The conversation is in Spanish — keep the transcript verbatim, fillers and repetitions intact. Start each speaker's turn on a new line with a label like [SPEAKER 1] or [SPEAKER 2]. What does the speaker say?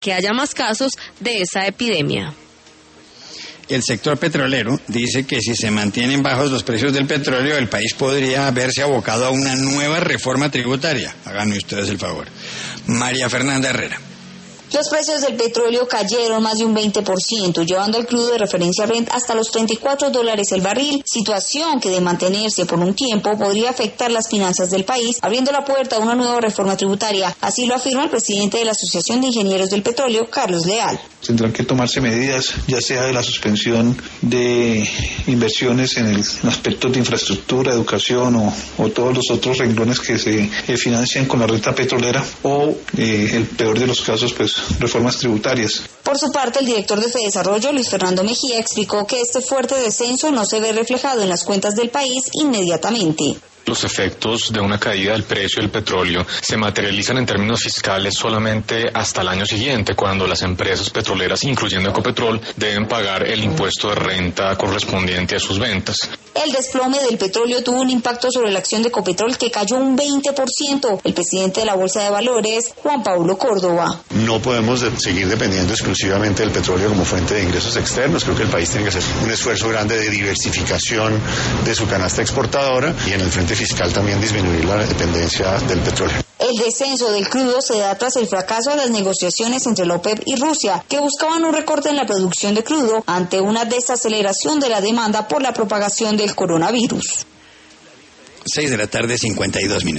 [SPEAKER 1] que haya más casos de esa epidemia.
[SPEAKER 2] El sector petrolero dice que si se mantienen bajos los precios del petróleo, el país podría verse abocado a una nueva reforma tributaria. Háganme ustedes el favor. María Fernanda Herrera.
[SPEAKER 3] Los precios del petróleo cayeron más de un veinte por ciento, llevando el crudo de referencia Brent hasta los treinta y cuatro dólares el barril, situación que de mantenerse por un tiempo podría afectar las finanzas del país, abriendo la puerta a una nueva reforma tributaria. Así lo afirma el presidente de la Asociación de Ingenieros del Petróleo, Carlos Leal.
[SPEAKER 4] Tendrán que tomarse medidas, ya sea de la suspensión de inversiones en el en aspectos de infraestructura, educación o, o todos los otros renglones que se eh, financian con la renta petrolera, o eh, el peor de los casos, pues reformas tributarias.
[SPEAKER 3] Por su parte, el director de Fedesarrollo, Luis Fernando Mejía, explicó que este fuerte descenso no se ve reflejado en las cuentas del país inmediatamente.
[SPEAKER 5] Los efectos de una caída del precio del petróleo se materializan en términos fiscales solamente hasta el año siguiente, cuando las empresas petroleras, incluyendo Ecopetrol, deben pagar el impuesto de renta correspondiente a sus ventas.
[SPEAKER 3] El desplome del petróleo tuvo un impacto sobre la acción de Ecopetrol, que cayó un veinte por ciento. El presidente de la Bolsa de Valores, Juan Pablo Córdoba.
[SPEAKER 6] No podemos de- seguir dependiendo exclusivamente del petróleo como fuente de ingresos externos. Creo que el país tiene que hacer un esfuerzo grande de diversificación de su canasta exportadora y en el frente fiscal también disminuir la dependencia del petróleo.
[SPEAKER 3] El descenso del crudo se da tras el fracaso de las negociaciones entre la OPEP y Rusia, que buscaban un recorte en la producción de crudo ante una desaceleración de la demanda por la propagación del coronavirus.
[SPEAKER 2] seis de la tarde, cincuenta y dos minutos.